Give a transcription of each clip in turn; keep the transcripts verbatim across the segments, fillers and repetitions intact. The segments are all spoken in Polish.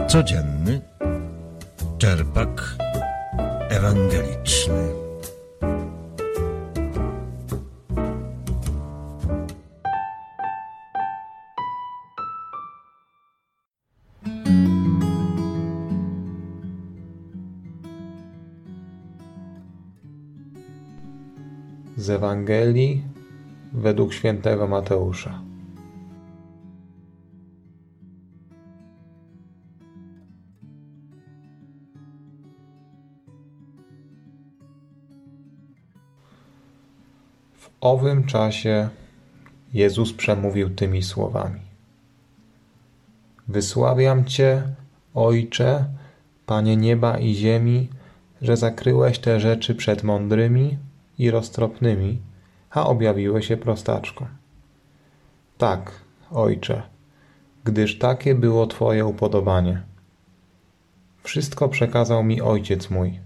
Codzienny czerpak ewangeliczny. Z Ewangelii według świętego Mateusza. W owym czasie Jezus przemówił tymi słowami: Wysławiam Cię, Ojcze, Panie nieba i ziemi, że zakryłeś te rzeczy przed mądrymi i roztropnymi, a objawiłeś je prostaczkom. Tak, Ojcze, gdyż takie było Twoje upodobanie. Wszystko przekazał mi Ojciec mój.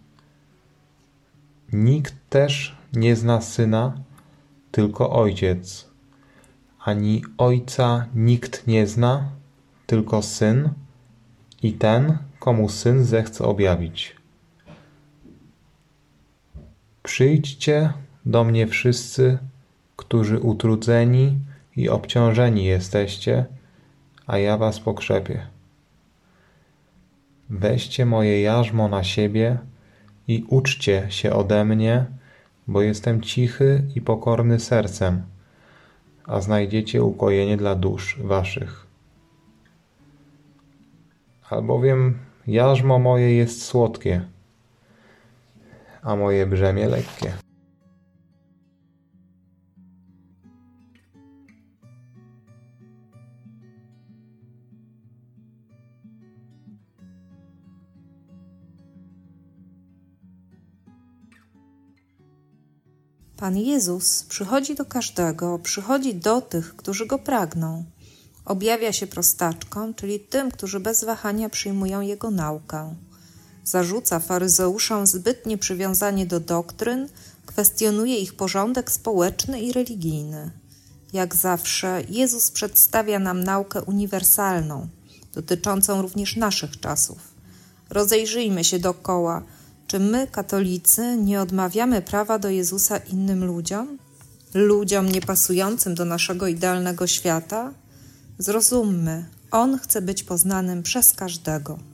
Nikt też nie zna Syna, tylko Ojciec, ani Ojca nikt nie zna, tylko Syn i ten, komu Syn zechce objawić. Przyjdźcie do mnie wszyscy, którzy utrudzeni i obciążeni jesteście, a ja was pokrzepię. Weźcie moje jarzmo na siebie i uczcie się ode mnie, bo jestem cichy i pokorny sercem, a znajdziecie ukojenie dla dusz waszych. Albowiem jarzmo moje jest słodkie, a moje brzemię lekkie. Pan Jezus przychodzi do każdego, przychodzi do tych, którzy Go pragną. Objawia się prostaczkom, czyli tym, którzy bez wahania przyjmują Jego naukę. Zarzuca faryzeuszom zbytnie przywiązanie do doktryn, kwestionuje ich porządek społeczny i religijny. Jak zawsze Jezus przedstawia nam naukę uniwersalną, dotyczącą również naszych czasów. Rozejrzyjmy się dookoła. Czy my, katolicy, nie odmawiamy prawa do Jezusa innym ludziom? Ludziom niepasującym do naszego idealnego świata? Zrozummy, On chce być poznanym przez każdego.